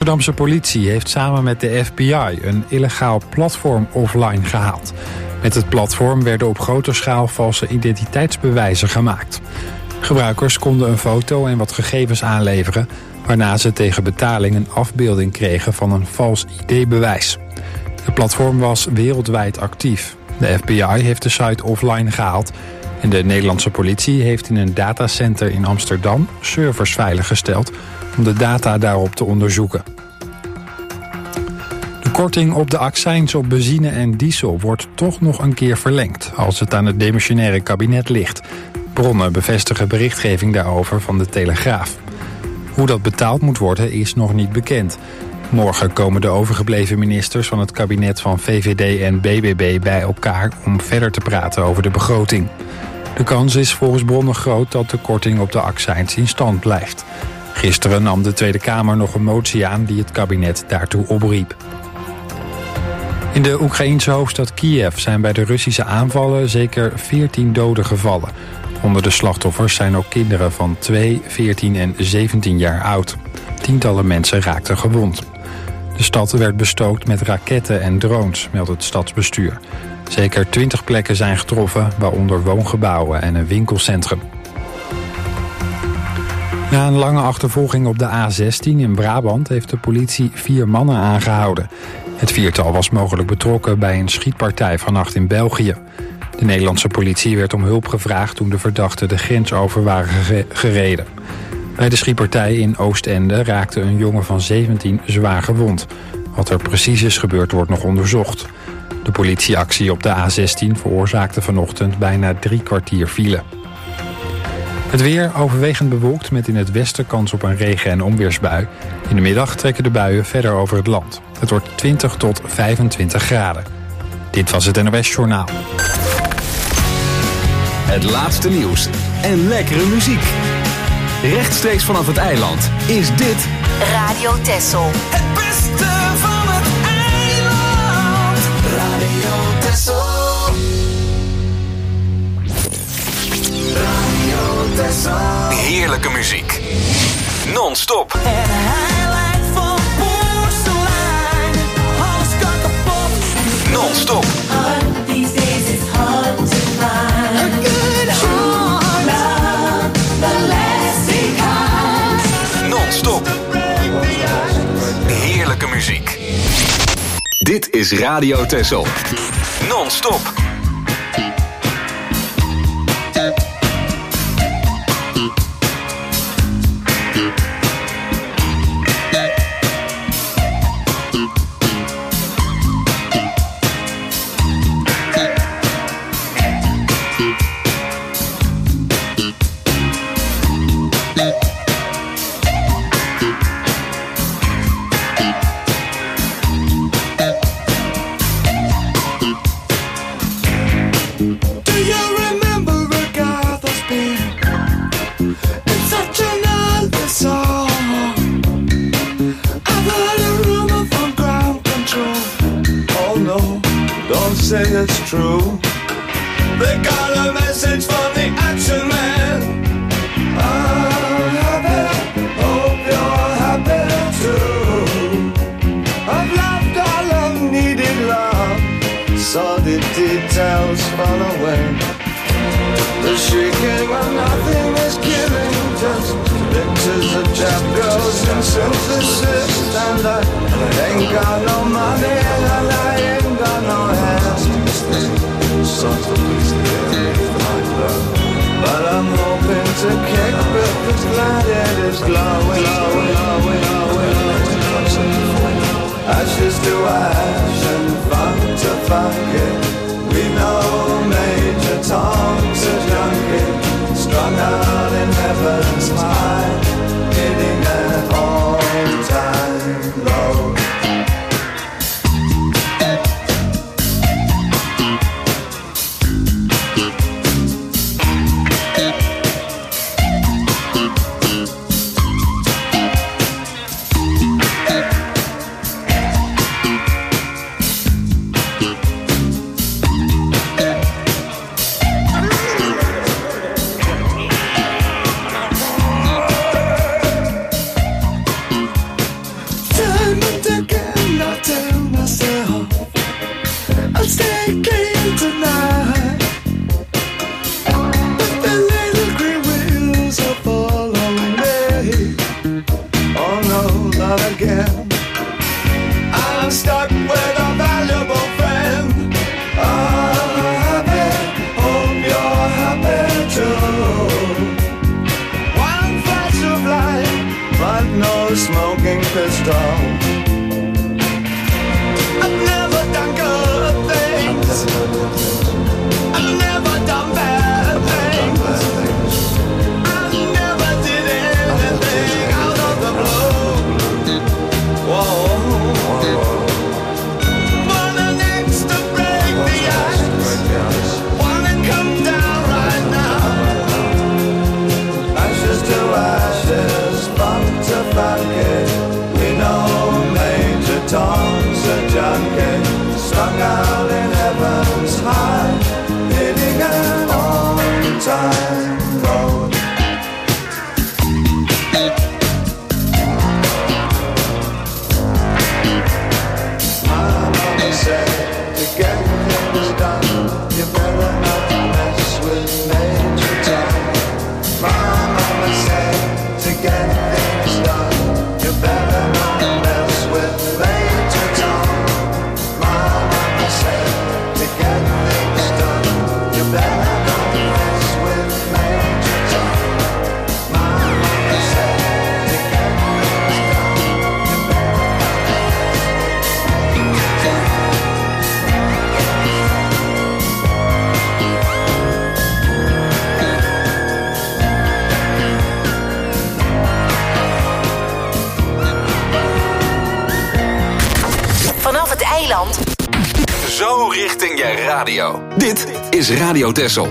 Amsterdamse politie heeft samen met de FBI een illegaal platform offline gehaald. Met het platform werden op grote schaal valse identiteitsbewijzen gemaakt. Gebruikers konden een foto en wat gegevens aanleveren, waarna ze tegen betaling een afbeelding kregen van een vals ID-bewijs. Het platform was wereldwijd actief. De FBI heeft de site offline gehaald en de Nederlandse politie heeft in een datacenter in Amsterdam servers veiliggesteld om de data daarop te onderzoeken. De korting op de accijns op benzine en diesel wordt toch nog een keer verlengd als het aan het demissionaire kabinet ligt. Bronnen bevestigen berichtgeving daarover van de Telegraaf. Hoe dat betaald moet worden is nog niet bekend. Morgen komen de overgebleven ministers van het kabinet van VVD en BBB bij elkaar om verder te praten over de begroting. De kans is volgens bronnen groot dat de korting op de accijns in stand blijft. Gisteren nam de Tweede Kamer nog een motie aan die het kabinet daartoe opriep. In de Oekraïense hoofdstad Kiev zijn bij de Russische aanvallen zeker 14 doden gevallen. Onder de slachtoffers zijn ook kinderen van 2, 14 en 17 jaar oud. Tientallen mensen raakten gewond. De stad werd bestookt met raketten en drones, meldt het stadsbestuur. Zeker 20 plekken zijn getroffen, waaronder woongebouwen en een winkelcentrum. Na een lange achtervolging op de A16 in Brabant heeft de politie 4 mannen aangehouden. Het viertal was mogelijk betrokken bij een schietpartij vannacht in België. De Nederlandse politie werd om hulp gevraagd toen de verdachten de grens over waren gereden. Bij de schietpartij in Oostende raakte een jongen van 17 zwaar gewond. Wat er precies is gebeurd wordt nog onderzocht. De politieactie op de A16 veroorzaakte vanochtend bijna 3 kwartier file. Het weer overwegend bewolkt met in het westen kans op een regen- en onweersbui. In de middag trekken de buien verder over het land. Het wordt 20 tot 25 graden. Dit was het NOS Journaal. Het laatste nieuws en lekkere muziek. Rechtstreeks vanaf het eiland is dit Radio Texel. Het beste van het eiland. Radio Texel. Radio Texel. heerlijke muziek. Non-stop. En hij lijkt van porselein. Alles kan kapot. Non-stop. These days it's hard to find A good heart. love, the lasting kind. Non-stop. Heerlijke muziek. Dit is Radio Texel. Non-stop. Say it's true. They got a message from the action man. I'm happy, hope you're happy too. I've loved all I've needed love. Saw the details fall away. The shrieking when nothing is given, just pictures of trap girls and synthesis. And I ain't got no money and I ain't got no hands. But I'm hoping to kick back this light that is glowing, ashes to ash and funk to funky. We know Major Tom's a junkie, strung out in heaven's high, hitting an all-time low. night again, I tell myself I'll stay clean tonight. But the little green wheels are following me. Oh no, not again. I'm stuck with a valuable friend. I'm happy, hope you're happy too. One flash of light, but no smoking pistol. I've never done good things. I've never done bad things. I never did anything out of the blue. Whoa. We know Major Tom's a junkie, strung out in heaven's high, hitting an on-time road. My mama said to get things done, you better not mess with Major Tom. My mama said to get things done, you better not mess with Major Tom. My mama said to get things done, you better not mess with Major Tom. My mama said to get things done, you better Vanaf het eiland. Zo richting je radio. Dit is Radio Texel.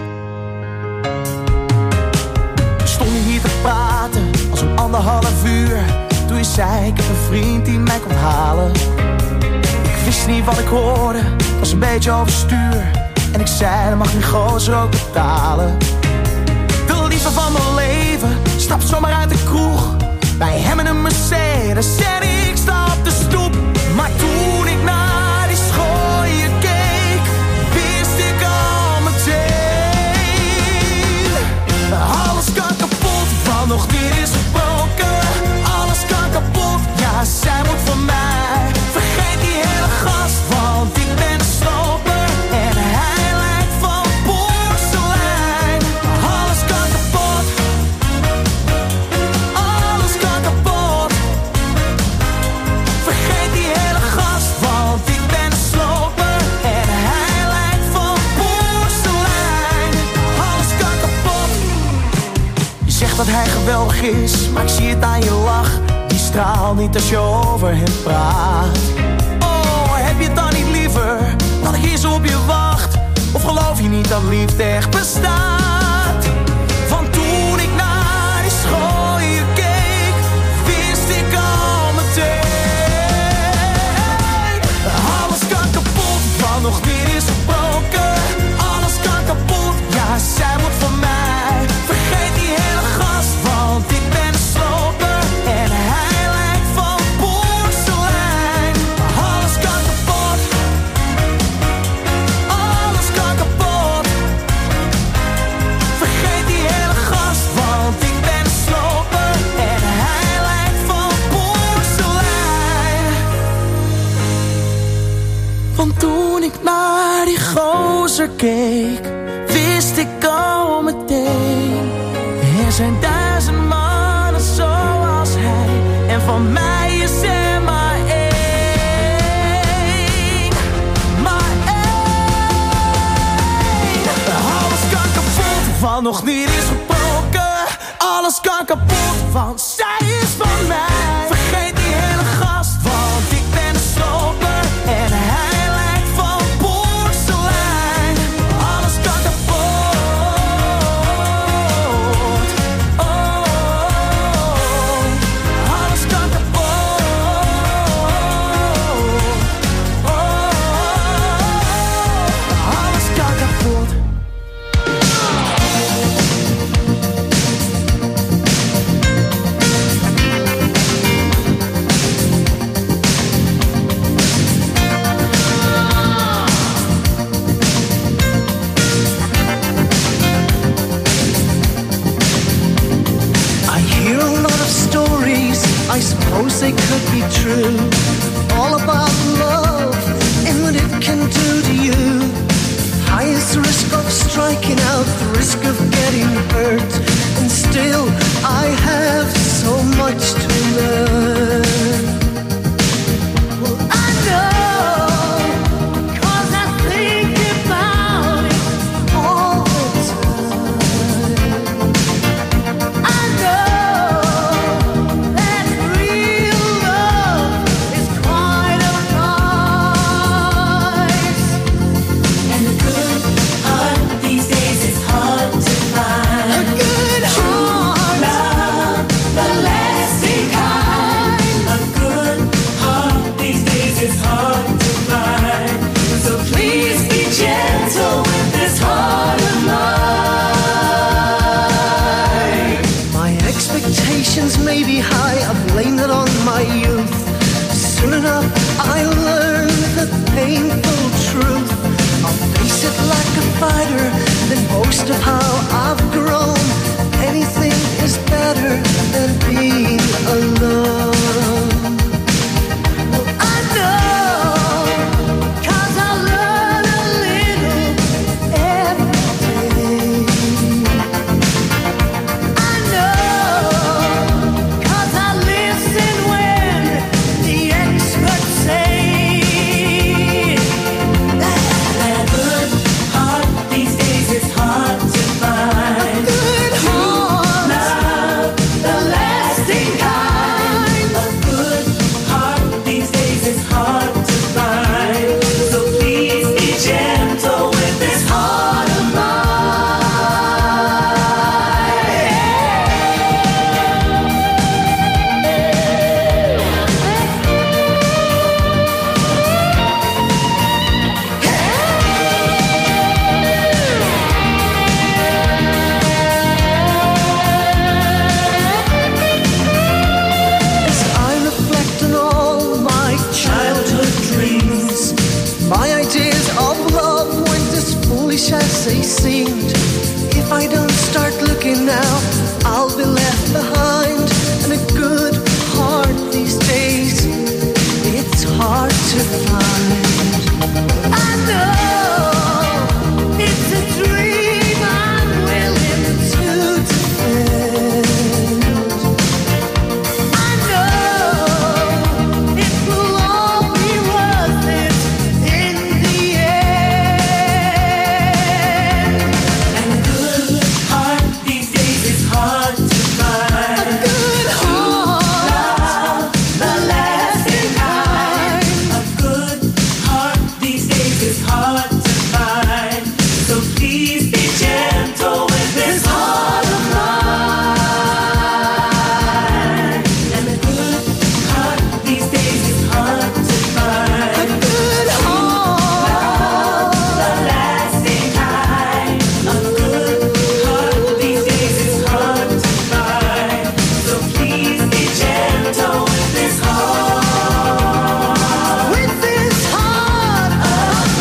We stonden hier te praten als een 1,5 uur. Toen je zei, ik heb een vriend die mij komt halen. Ik wist niet wat ik hoorde, was een beetje overstuur. En ik zei, dan mag die gozer ook betalen. De liefde van mijn leven stapt zomaar uit de kroeg. Bij hem in een Mercedes en ik sta op de stoep. Maar toen ik naar die schooien keek, wist ik al meteen. Alles kan kapot, want nog dit is gebroken. Alles kan kapot, ja, zij moet van mij. Vergeet die hele gast, want ik ben de sloper. En hij lijkt van porselein. Alles kan kapot. Alles kan kapot. Vergeet die hele gast, want ik ben de sloper. En hij lijkt van porselein. Alles kan kapot. Je zegt dat hij geweldig is, maar ik zie het aan je lach. Die straalt niet als je over hem praat. Oh, heb je het dan niet liever dat ik hier zo op je wacht? Of geloof je niet dat liefde echt bestaat? Want toen ik naar die schooien keek, wist ik al meteen. Alles kan kapot, want nog dit is gebroken. Alles kan kapot, ja, zij moet van mij. Vergeet die hele gast, want ik ben de sloper. En hij lijkt van porselein. Alles kan kapot. Alles kan kapot. Vergeet die hele gast, want ik ben de sloper. En hij lijkt van porselein. Want toen ik naar die gozer keek, wist ik al meteen. Er zijn 1000 mannen zoals hij, en van mij is er maar één. Maar één. Alles kan kapot, want nog niet is gebroken. Alles kan kapot, want zij is van mij. Vergeet die hele gast, want ik ben de sloper. En hij lijkt van porselein. Alles kan kapot. Oh, alles kan kapot. true. All about love and what it can do to you. Highest risk of striking out, the risk of getting hurt. And still I have so much to learn. Well, I know, 'cause I think about it all the time. I know that real love is quite a price. And a good heart these days is hard to find. A good heart, Love, the lasting kind. A good heart these days is hard to find. So please be gentle with this heart of mine. my expectations may be high, I blame it on my youth. Soon enough I learn the painful truth. I'll face it like a fighter, then boast of how I've grown. Anything is better than being alone. Well, I know, 'cause I learn a little every day. I know, 'cause I listen when the experts say that And a good heart these days is hard to find. good heart, Love, the lasting kind. A good heart these days is hard to find. So please be gentle with this heart of as I reflect on all my childhood dreams. My ideas of love weren't as foolish as they seemed. If I don't start looking now, I'll be left behind. And a good heart these days, it's hard to find. I know it's a dream I'm willing to defend. I know it will all be worth it in the end. And a good heart these days is hard to find. A good heart, The lasting kind. A good heart these days is hard to find. So please be gentle with this heart of mine. And a good heart these days is hard to a find. good heart. The lasting kind. A good heart these days is hard to find. So please be gentle with this heart. With this heart of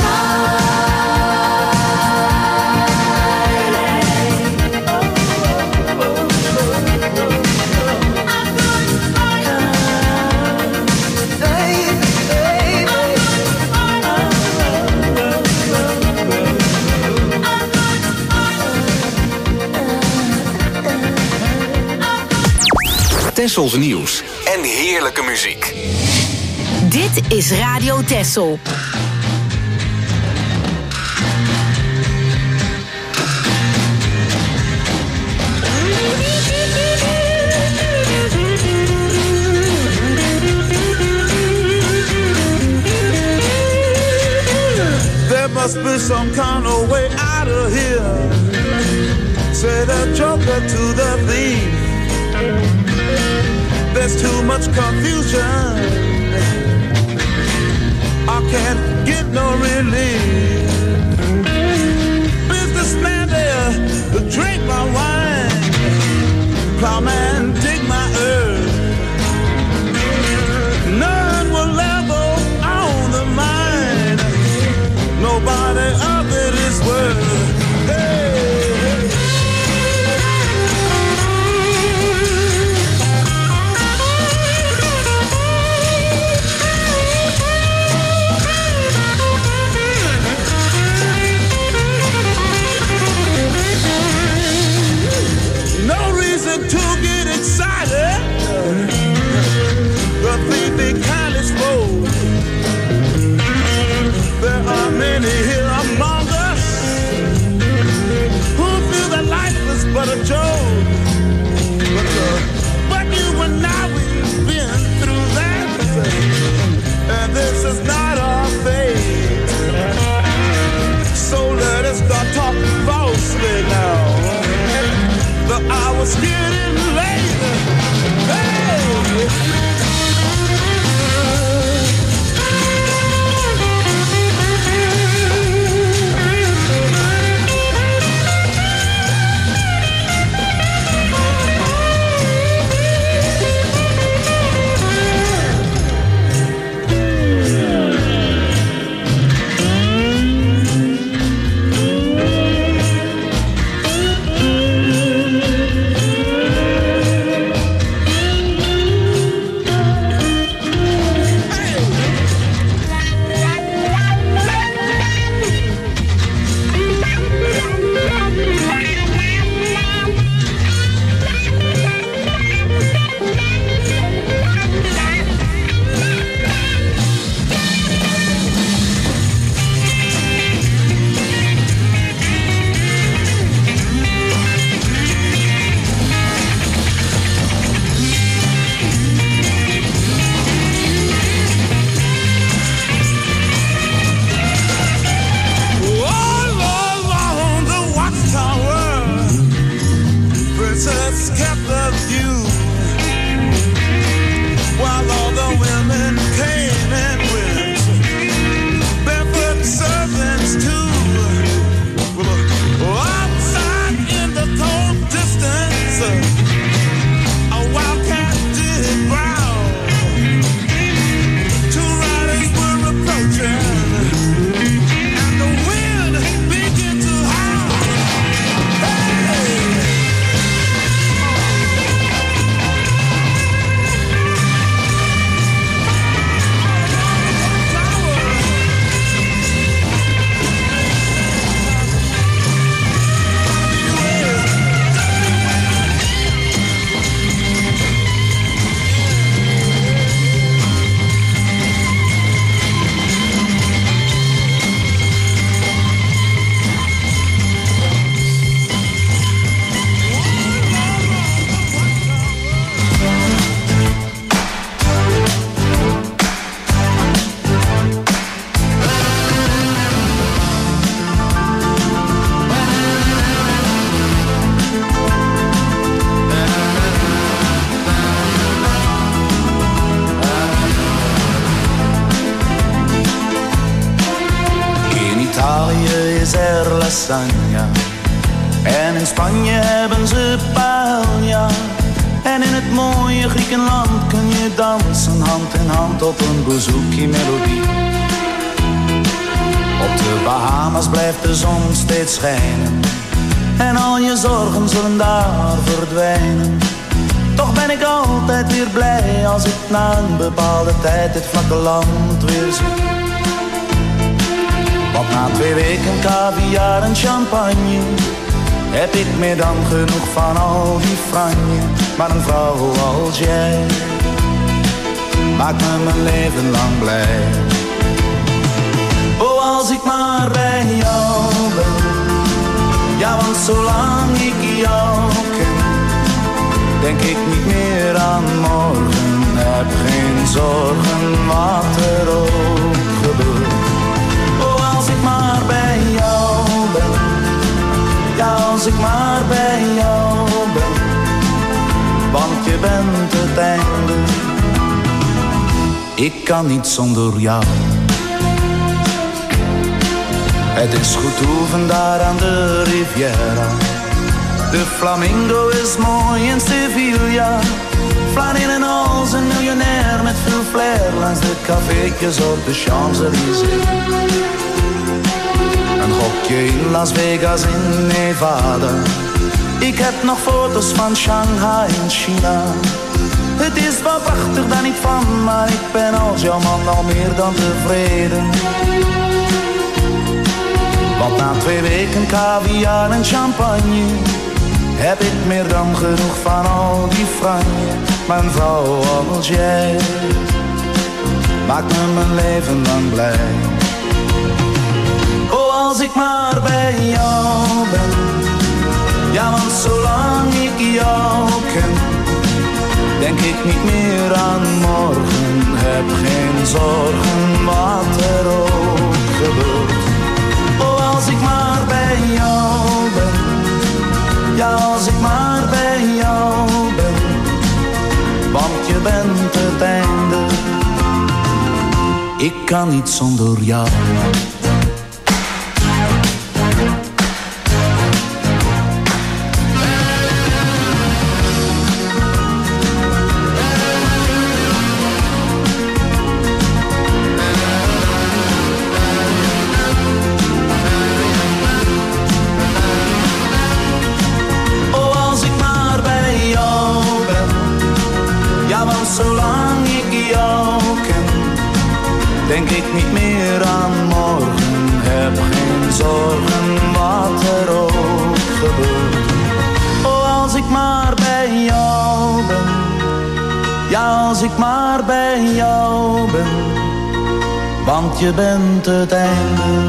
Tessels nieuws en heerlijke muziek. Dit is Radio Tessel. There must be some kind of way out of here. Say the joker to the thief. There's too much confusion. I can't get no relief. Businessman there, drink my wine. Plowman, dig my earth. None will level on the mine. Nobody of it is worth. Hey. is not our fate. So let us not talk falsely now. The hour's getting late. Hey! En in Spanje hebben ze paella. En in het mooie Griekenland kun je dansen hand in hand op een bouzouki-melodie. Op de Bahamas blijft de zon steeds schijnen. En al je zorgen zullen daar verdwijnen. Toch ben ik altijd weer blij als ik na een bepaalde tijd dit vlakke land weer zie. Want na 2 weken caviar en champagne heb ik meer dan genoeg van al die franje. Maar een vrouw als jij maakt me mijn leven lang blij. Oh, als ik maar bij jou ben. Ja, want zolang ik jou ken, denk ik niet meer aan morgen. Heb geen zorgen wat er ook gebeurt. Als ik maar bij jou ben. Ja, als ik maar bij jou ben. Want je bent het einde. Ik kan niet zonder jou. Het is goed oefen daar aan de Riviera. De flamingo is mooi in Sevilla. Flaneren en als een miljonair met veel flair langs de cafeetjes op de Champs-Élysées. Een hokje in Las Vegas in Nevada. Ik heb nog foto's van Shanghai in China. Het is wel prachtig, daar niet van, maar ik ben als jouw man al meer dan tevreden. Want na 2 weken caviar en champagne heb ik meer dan genoeg van al die franje. Maar een vrouw als jij maakt me mijn leven lang blij. Oh, als ik maar bij jou ben. Ja, want zolang ik jou ken, denk ik niet meer aan morgen. Heb geen zorgen als ik maar bij jou ben, want je bent het einde. Ik kan niet zonder jou. Zolang ik jou ken, denk ik niet meer aan morgen. Heb geen zorgen wat er ook gebeurt. Oh, als ik maar bij jou ben. Ja, als ik maar bij jou ben. Want je bent het einde.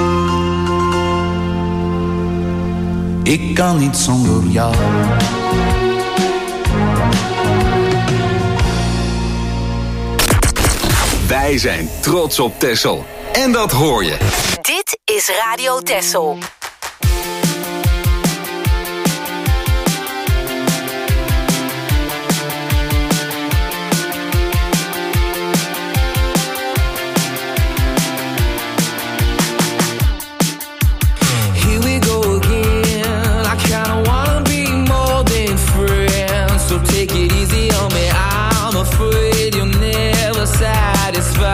Ik kan niet zonder jou. Wij zijn trots op Texel. En dat hoor je. Dit is Radio Texel. Here we go again. I kinda wanna be more than friends. So take it easy on me. I'm afraid you'll never satisfied.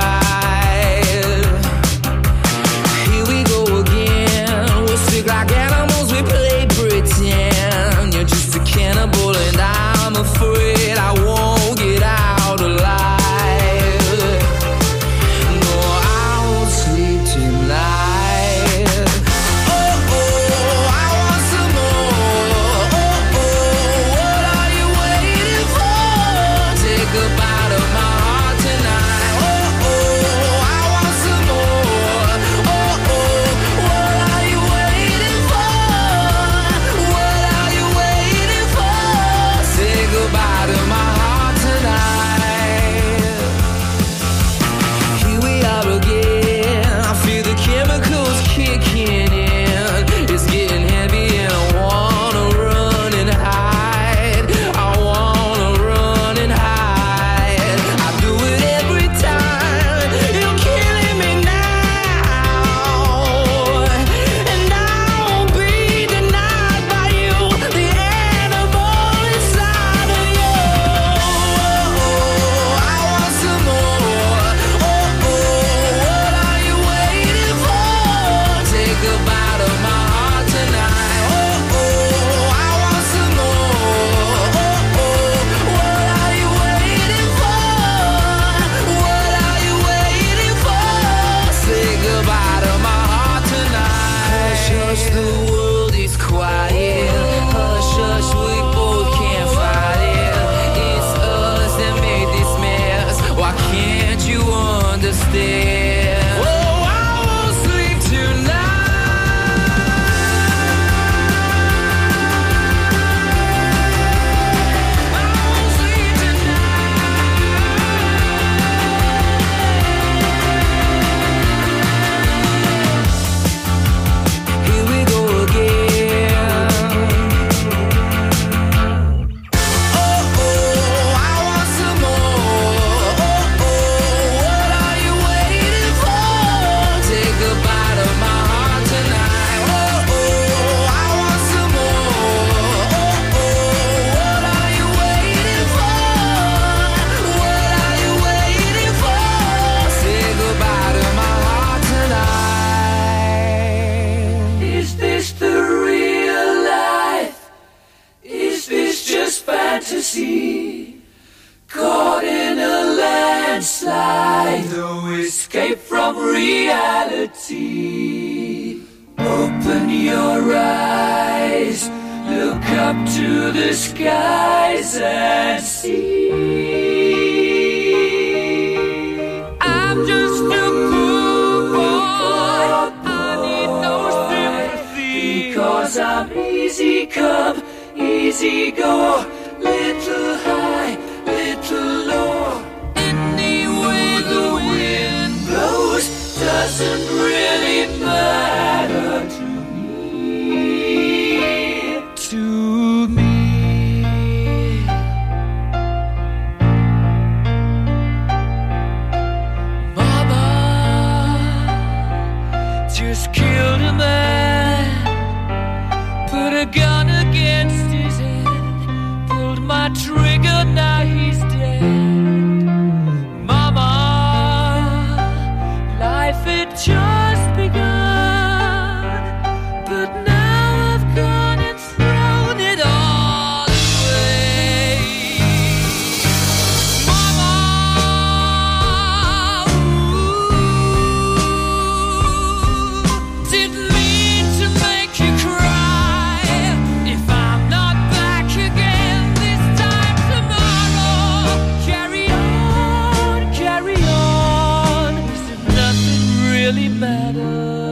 Here we go again. We'll stick like animals, we play pretend. You're just a cannibal and I'm afraid I won't get out alive. No, I won't sleep tonight. Oh, oh, I want some more. Oh, oh, what are you waiting for? Take a bite of my heart tonight. Oh, oh, I want some more. Oh, oh, what are you waiting for? What are you waiting for? Say goodbye to my heart tonight. Here we are again. I feel the chemicals kicking in. It's getting heavy and I wanna run and hide. I wanna run and hide. I do it every time. You're killing me now. And I won't be denied by you. The animal inside of you. Oh, I want some more. Oh, oh, what are you waiting for? Take a bite of my heart tonight. Oh, oh, I want some more. Oh, oh, what are you waiting for? What are you waiting for? Say goodbye to my heart tonight. Hush, hush, the world is quiet. Hush, hush, we both can't fight it. It's us that made this mess. Why can't you understand? Oh, I won't sleep tonight. I won't sleep tonight. Here we go again. Oh, oh, I want some more. Oh, oh, what are you waiting for? Take a bite of my heart tonight. Oh, oh, I want some more. Oh, oh, what are you waiting for? What are you waiting for? Say goodbye to my heart tonight. Is this the real life? Is this just fantasy? Caught in a landslide, no escape from reality. Open your eyes, look up to the skies and see. I'm just a poor boy, I need no sympathy. Because I'm easy come, easy go, little high, little low. Any way the wind blows doesn't really matter to me. To just killed a man, put a gun against his head, pulled my trigger, now he's dead. Mama, life had just begun, but now I've gone and thrown it all away. Mama, didn't mean to make you cry. If I'm not back again this time tomorrow, carry on, carry on, 'cause nothing really matters.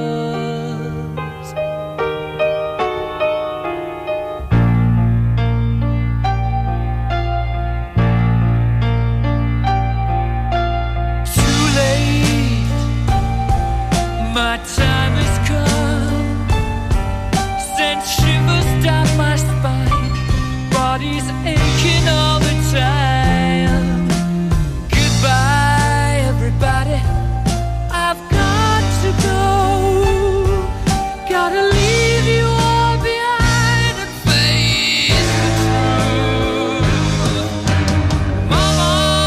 Too late, my time has come. Sent shivers down my spine, body's aching all the time. Goodbye, everybody, I've got to go. Gotta leave you all behind and face the truth. Mama,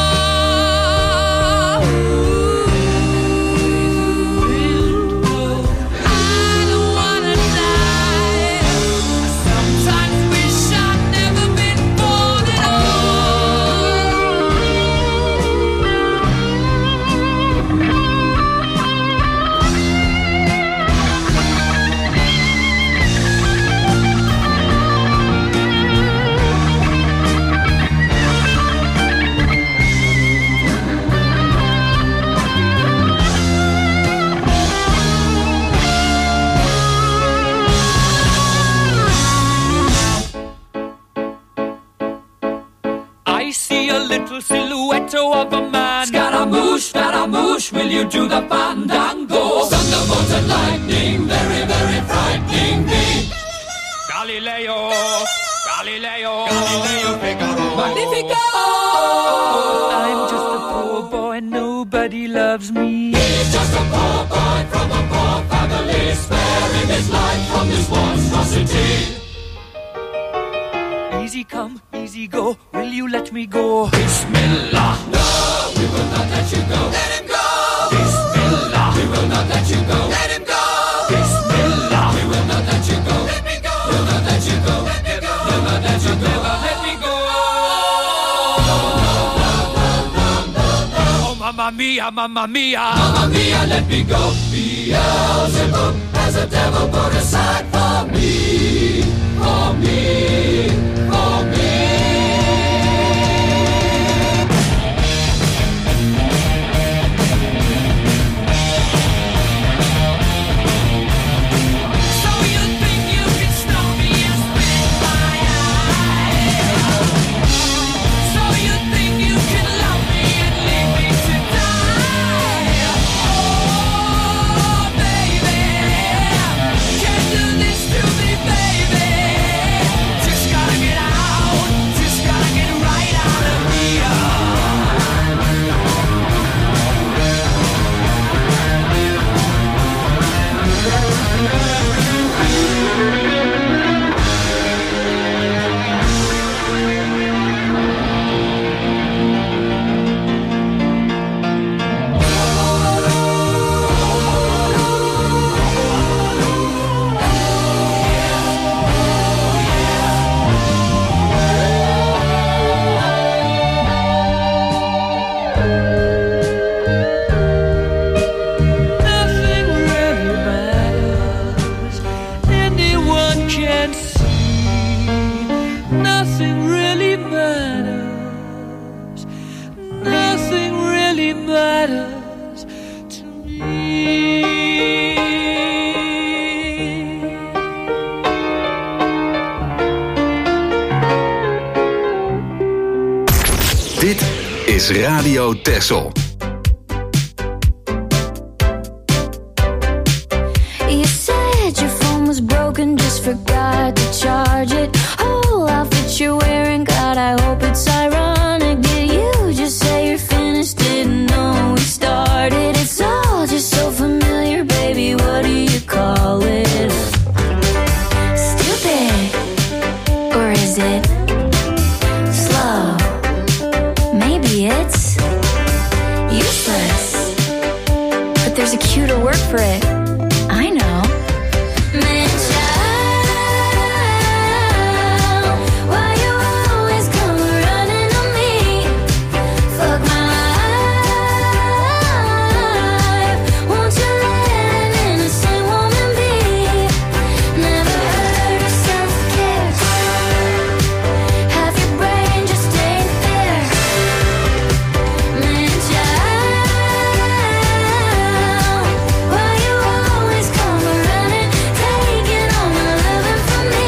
I don't wanna die. I sometimes wish I'd never been born at I see a little silhouette of a man. Scaramouche, will you do the fandango? Thunderbolt and lightning, very, very frightening me. Galileo, Figaro. Magnifico! I'm just a poor boy, nobody loves me. He's just a poor boy from a poor family, sparing his life from this monstrosity. Easy come, easy go, will you let me go? Bismillah. No, we will not let you go. Let him go. Bismillah. We will not let you go. Let him go. Bismillah. We will not let you go. Let me go. We'll not let you go. Let me go. We'll not let you go. Never let me go. Oh, mamma mia, mamma mia. Mamma mia, let me go. Beelzebub has a devil put aside for me. For me. For me. So you think you can stop me and spit in my eye? So you think you can love me and leave me to die? Oh, baby, can't do this to me, baby. Just gotta get out, just gotta get right out of here. Nothing really matters. Anyone can see. Nothing really matters. Nothing really matters to me. Dit is Radio Texel. You said your phone was broken, just forgot to charge it. Whole outfit you're wearing, God, I hope it's ironic. Did you just say you're finished? Didn't know we started. It's all just so familiar, baby. What do you word for it. I know. Man, child, why you always come running on me? Fuck my life. Won't you let an innocent woman be? Never heard of self-care. Half your brain just ain't there. Man, child, why you always come running, taking all my loving from me?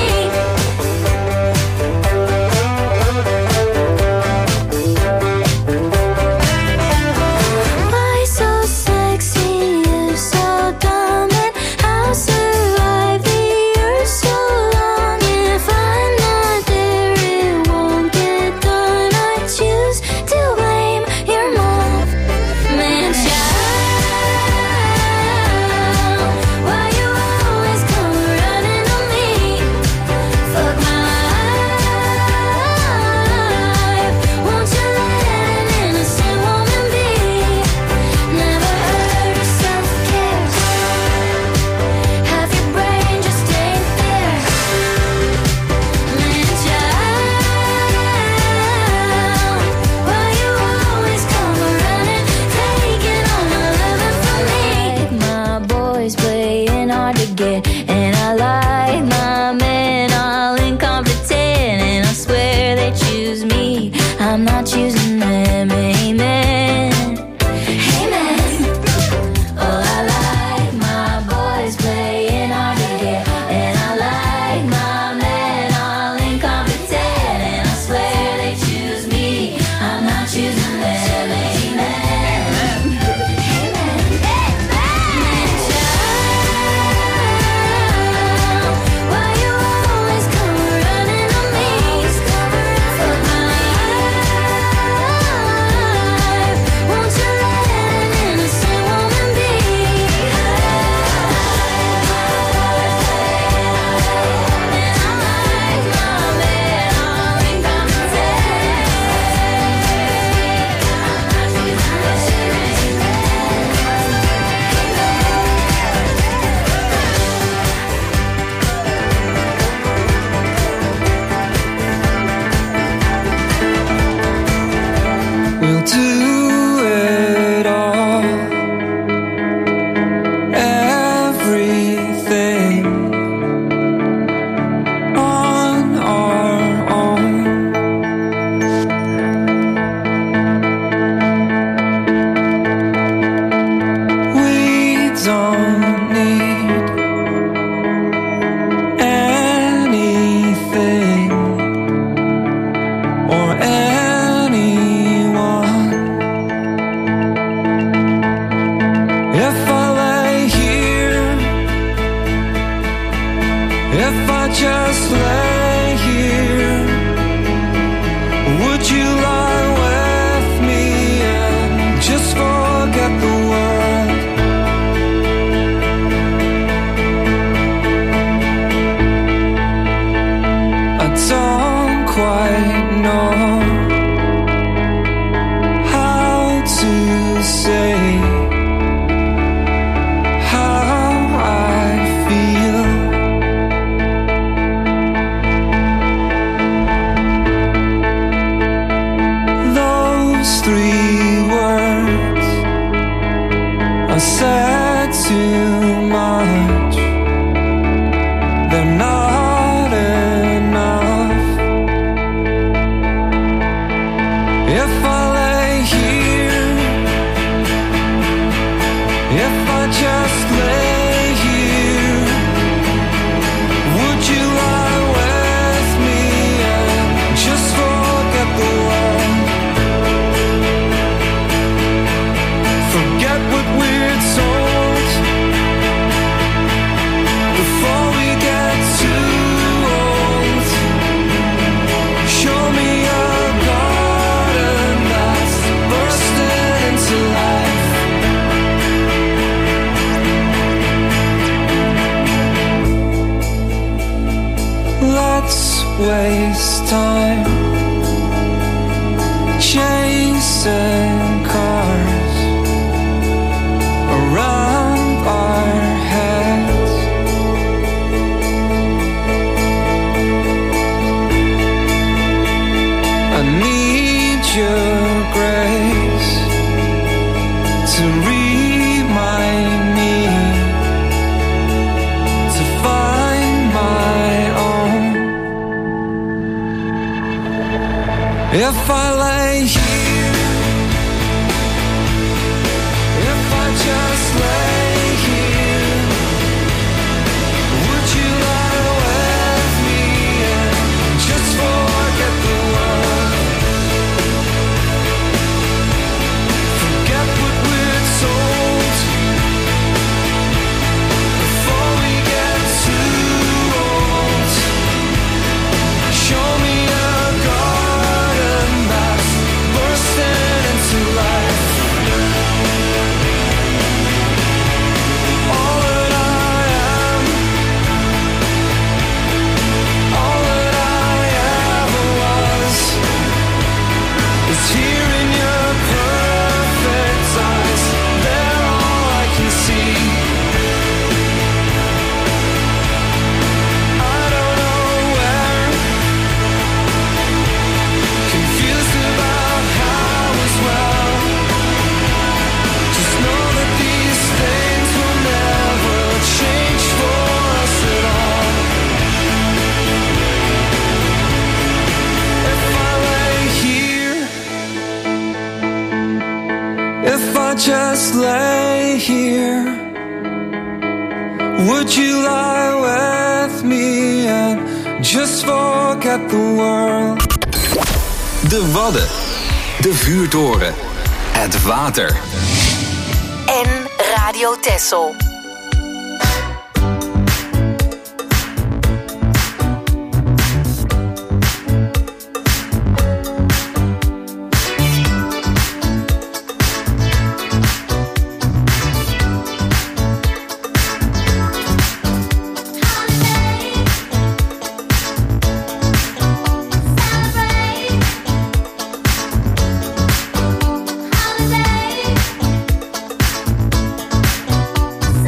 Why so sexy, you so dumb, and how survive the earth so long? If I'm not there, it won't get done. I choose to blame your mom. Man, child, why you always come running on me? Fuck my life. Won't you let an innocent woman be? Never heard of self-care. Half your brain just ain't there. Man, child, why you always come running, taking all my loving from me? My boys playing hard to get, and I like my men all incompetent, and I swear they choose me, I'm not choosing them. Amen. Amen. Oh, I like my boys playing hard to get, and I like my men all incompetent, and I swear they choose me, I'm not choosing them. Amen. Amen. Man, child, why you always come running on me? Fuck my life. Won't you let an innocent woman be? And I like my men all incompetent. We'll do it all, everything on our own. We don't need anything or anyone. If I lay here, if I just lay here, would you lie with me and just forget the world? I don't quite know how to say how I feel. Those three words I said too much. They're not enough. If I lay here, if I just lay here, would you lie with me and just forget the world? Forget what we're told before we get too old. Show me a garden that's bursting into life. Let's waste time chasing cars around our If I lay here, if I just lay here, would you lie with me and just forget the world? Forget what we're told before we get too old. Show me a garden that's bursting into life. All that I am, all that I ever was, is here in your perfect eyes. They're all I can see. I don't know where, confused about how as well. Just know that these things will never change for us at all. If I lay here, if I just lay here, would you lie with me and just forget the world? De Wadden, de vuurtoren, het water. En Radio Texel. Holiday.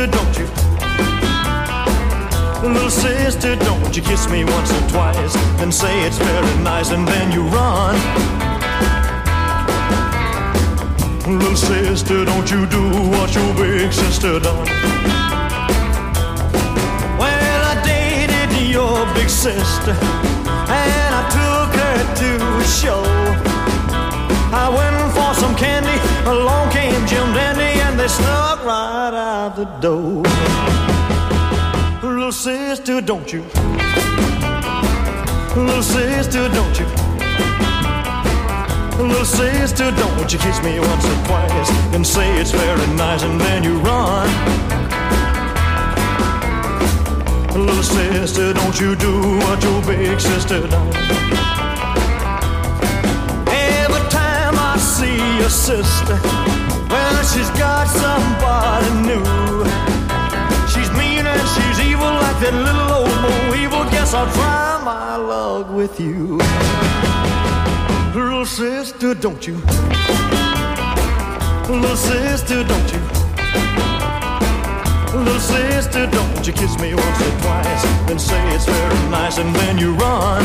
sister, don't you? Little sister, don't you kiss me once or twice and say it's very nice and then you run. Little sister, don't you do what your big sister done. Well, I dated your big sister and I took her to a show. I went for some candy, along came Jim Dandy and they snuck right out the door. Little sister, don't you? Little sister, don't you? Little sister, don't you kiss me once or twice and say it's very nice and then you run. Little sister, don't you do what your big sister done. Every time I see your sister, well, she's got somebody new. She's mean and she's evil like that little old Mo Evil. Guess I'll try my luck with you. Little sister, don't you? Little sister, don't you? Little sister, don't you kiss me once or twice and say it's very nice and then you run.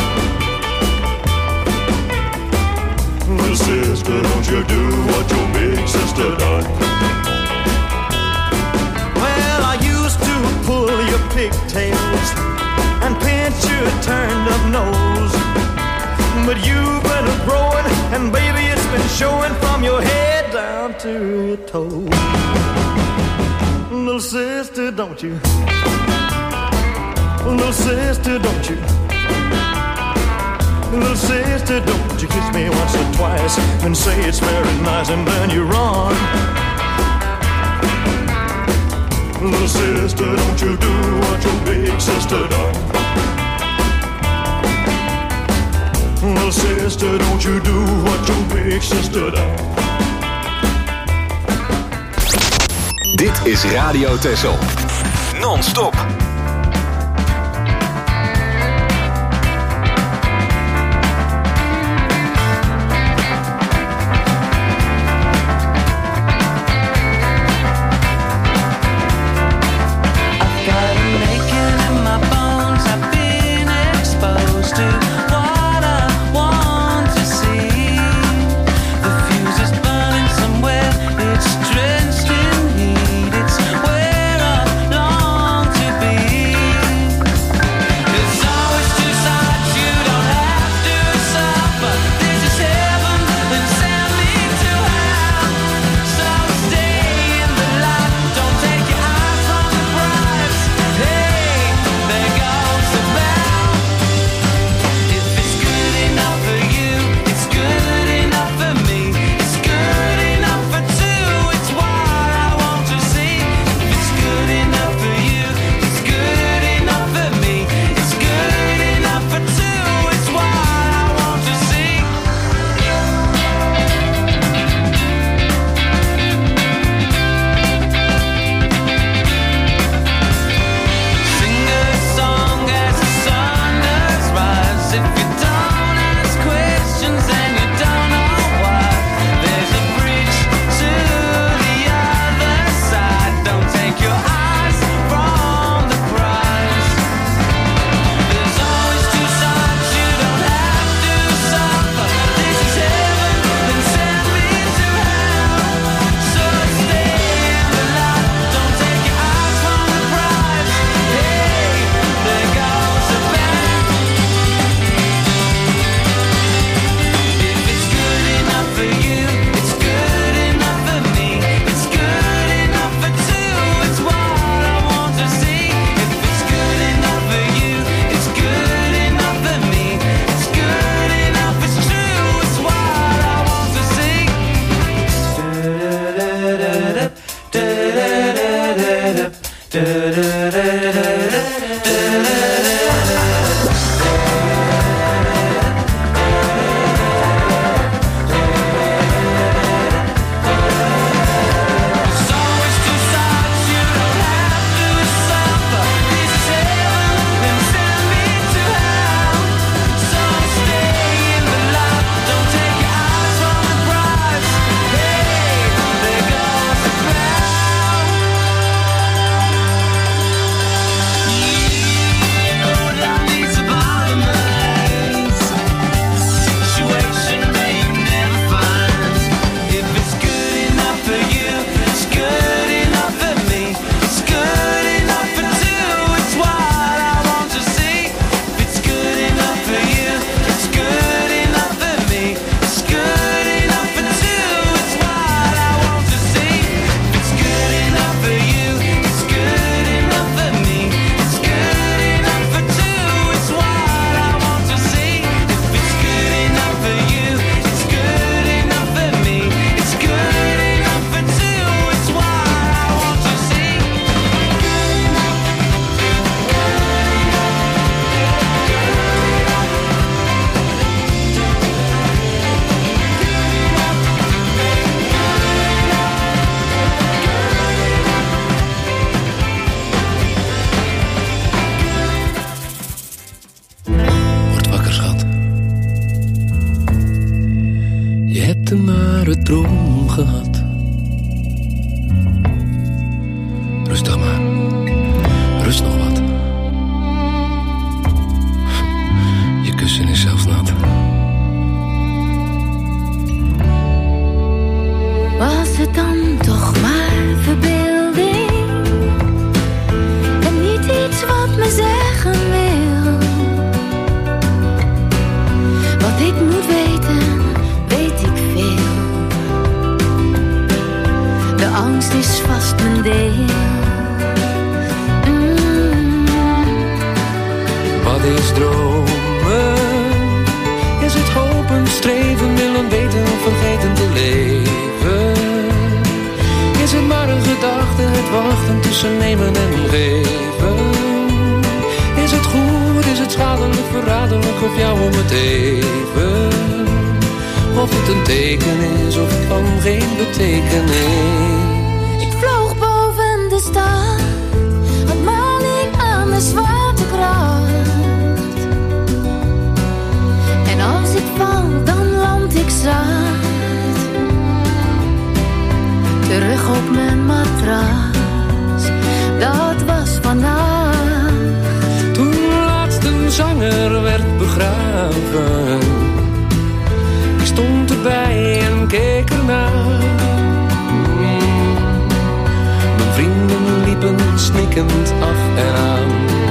Little sister, don't you do what your big sister done. Well, I used to pull your pigtails and pinch your turned up nose, but you've been growing and baby it's been showing from your head down to your toes. Little sister, don't you? Little sister, don't you? Little sister, don't you kiss me once or twice and say it's very nice and then you run. Little sister, don't you do what your big sister done. Little sister, don't you do what your big sister done. Dit is Radio Texel. Non-stop. is dromen? Is het hopen, streven, willen weten of vergeten te leven? Is het maar een gedachte, het wachten tussen nemen en geven? Is het goed, is het schadelijk, verraderlijk of jou om het even? Of het een teken is of van geen betekenis? Ik vloog boven de stad, had maling aan de zwaartekracht. En als ik val, dan land ik zacht. Terug op mijn matras, dat was vannacht. Toen laatst een zanger werd begraven, ik stond erbij en keek ernaar. Mijn vrienden liepen snikkend af en aan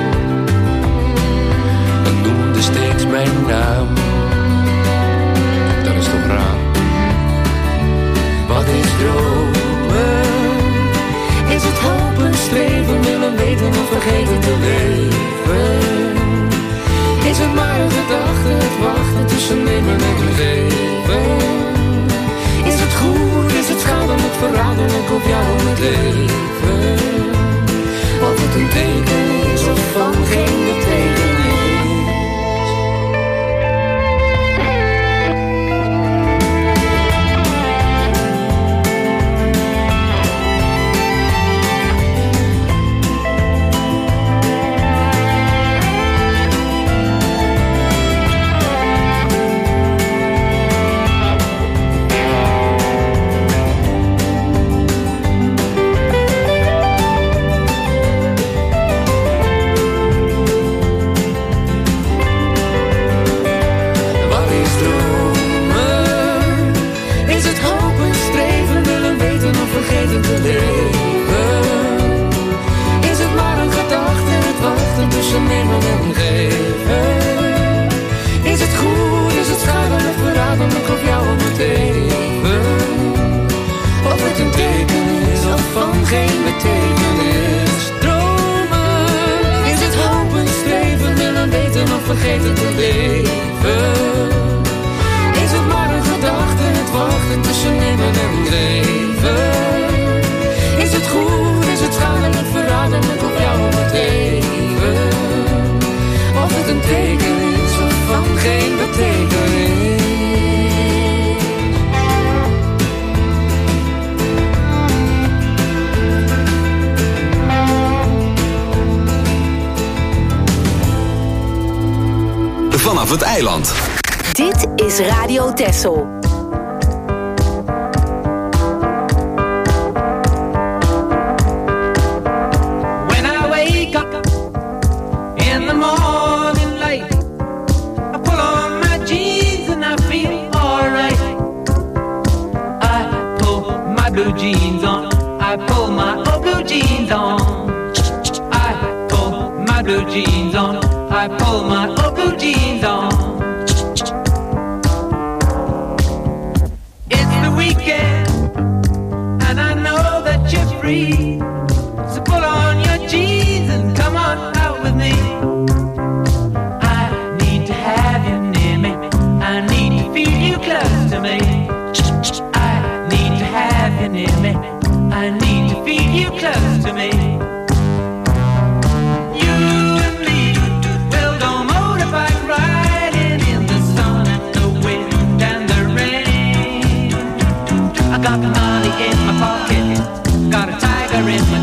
en noemden steeds mijn naam. Dat is toch raar? Wat is dromen? Is het hopen, streven, willen weten of vergeten te leven? Is het maar een gedachte, het wachten tussen nemen en geven? Is het goed, is het schadelijk, verraderlijk of jou om het leven? Of het een teken is of van geen betekenis? Vergeten te leven. Is het maar een gedachte, het wachten tussen nemen en geven? Is het goed, is het schadelijk, verraderlijk of jou om het even? Of het een teken is of van geen betekenis? Dromen, is het hopen, streven, willen weten of vergeten te leven? Is het maar een gedachte, het wachten tussen nemen en geven? Is het goed, is het schadelijk, verraderlijk of jou om het even? Of het een teken is of van geen betekenis? Vanaf het eiland. Dit is Radio Texel. Blue jeans on, I pull my old blue jeans on. I pull my blue jeans on, I pull my old blue jeans on. It's the weekend, and I know that you're free. So pull on your jeans and come on out with me. I need to have you near me, I need to feel you close to me. Have you near me, I need to feel you close to me. You and me will go motorbike riding in the sun and the wind and the rain. I got the money in my pocket, got a tiger in my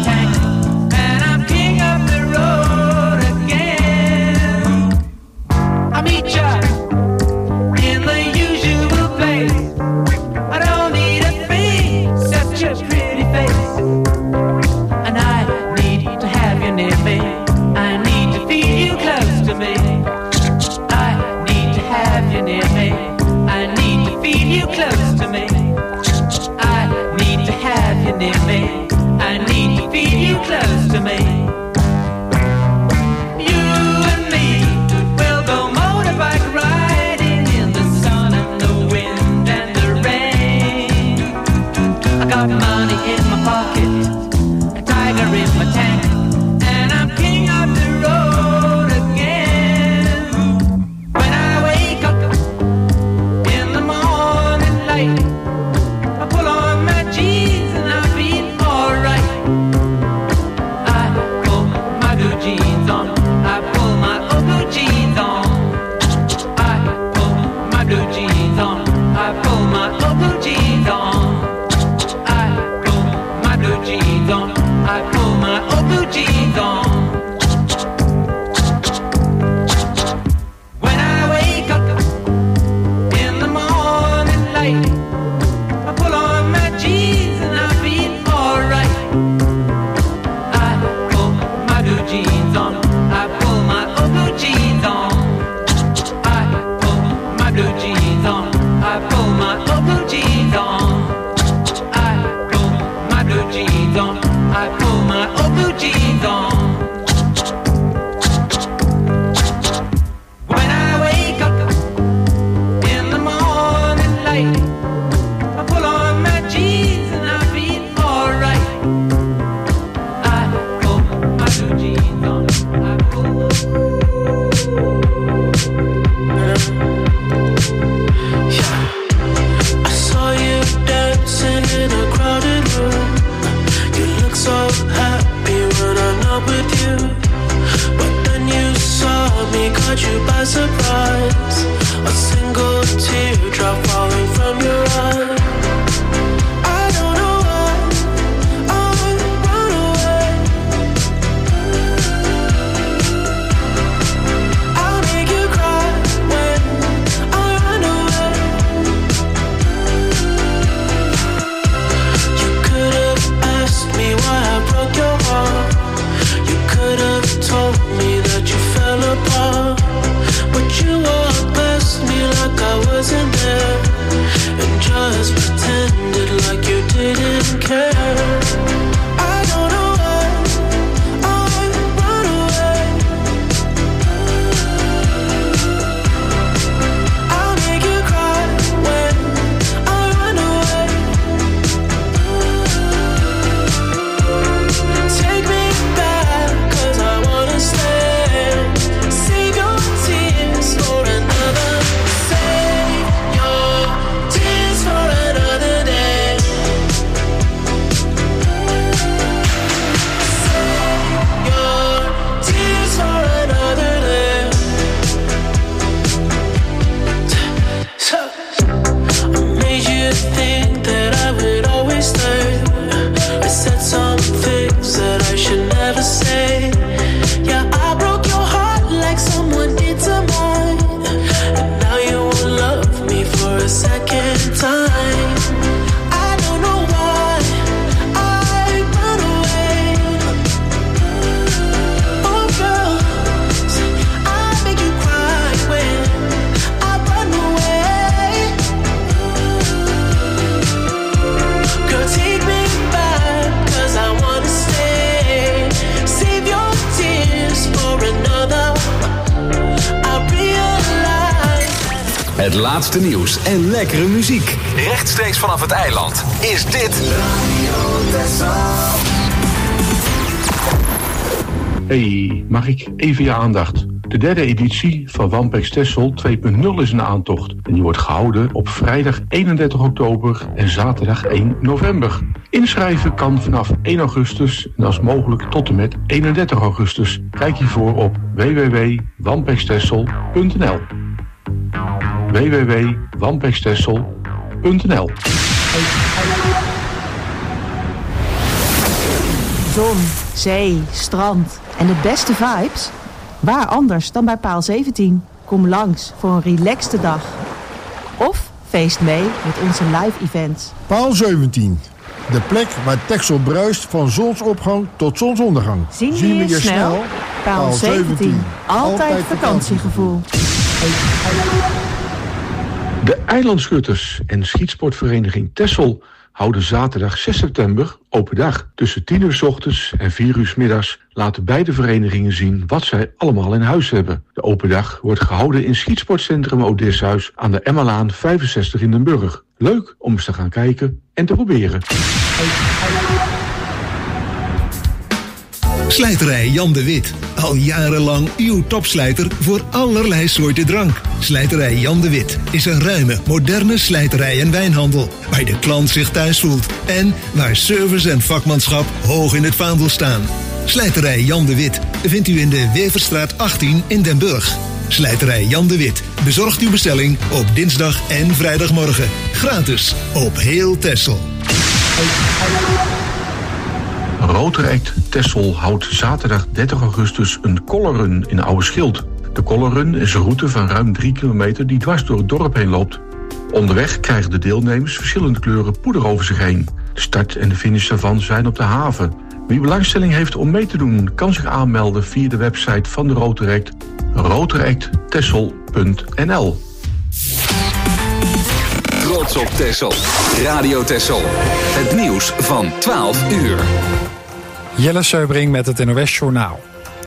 on. I pull my old blue jeans on. I pull my blue jeans on. I pull my old blue jeans on. I pull my blue jeans on. I pull my old blue jeans on. When I wake up in the morning light, I pull on my jeans and I feel alright. I pull my blue jeans on. I pull my old blue jeans on. I pull my blue jeans on. I pull my old blue jeans on. I pull my blue jeans on. I pull my old blue jeans on. When I wake up in the morning light, I pull on my jeans and I feel alright. I pull my blue jeans on. I pull. I saw you dancing in a crowded room. You look so happy when I'm not with you. But then you saw me, caught you by surprise. A single teardrop falling from your eye. I don't know why I run away. I'll make you cry when I run away. You could have asked me why I broke your heart. You could have told me that you fell apart. But you walked past me like I wasn't there, and just pretended like you didn't care. I don't know why I run away. I'll make you cry when I run away. Take me back, 'cause I wanna stay. Save your tears for another. Save your tears for another day. Save your tears for another day. So I made you think that I would always stay. I said some things that I should never say. Yeah, I broke your heart like someone did to mine. And now you won't love me for a second time. I don't know why I run away. Oh girl, I make you cry when I run away. Girl, take me back, 'cause I wanna stay. Save your tears for another. I realize. Het laatste nieuws en lekkere muziek. Rechtstreeks vanaf het eiland is dit Hey, mag ik even je aandacht? De derde editie van Wampex Texel 2.0 is een aantocht. En die wordt gehouden op vrijdag 31 oktober en zaterdag 1 november. Inschrijven kan vanaf 1 augustus en als mogelijk tot en met 31 augustus. Kijk hiervoor op www.wampextexel.nl www.wampextexel.nl Zon, zee, strand en de beste vibes? Waar anders dan bij Paal 17? Kom langs voor een relaxte dag. Of feest mee met onze live events. Paal 17. De plek waar Texel bruist van zonsopgang tot zonsondergang. Zien we je snel? Paal 17. Altijd vakantiegevoel. De Eilandschutters en schietsportvereniging Texel houden zaterdag 6 september open dag. Tussen 10 uur 's ochtends en 4 uur 's middags laten beide verenigingen zien wat zij allemaal in huis hebben. De open dag wordt gehouden in schietsportcentrum Odysseus aan de Emmalaan 65 in Den Burg. Leuk om eens te gaan kijken en te proberen. Slijterij Jan de Wit. Al jarenlang uw topslijter voor allerlei soorten drank. Slijterij Jan de Wit is een ruime, moderne slijterij en wijnhandel. Waar de klant zich thuis voelt. En waar service en vakmanschap hoog in het vaandel staan. Slijterij Jan de Wit vindt u in de Weverstraat 18 in Den Burg. Slijterij Jan de Wit bezorgt uw bestelling op dinsdag en vrijdagmorgen. Gratis op heel Texel. Rotaract Texel houdt zaterdag 30 augustus een colorrun in Oude Schild. De colorrun is een route van ruim 3 kilometer die dwars door het dorp heen loopt. Onderweg krijgen de deelnemers verschillende kleuren poeder over zich heen. De start en de finish daarvan zijn op de haven. Wie belangstelling heeft om mee te doen, kan zich aanmelden via de website van de Rotaract, rotaracttexel.nl. Trots op Texel. Radio Texel. Het nieuws van 12 uur. Jelle Seubring met het NOS Journaal.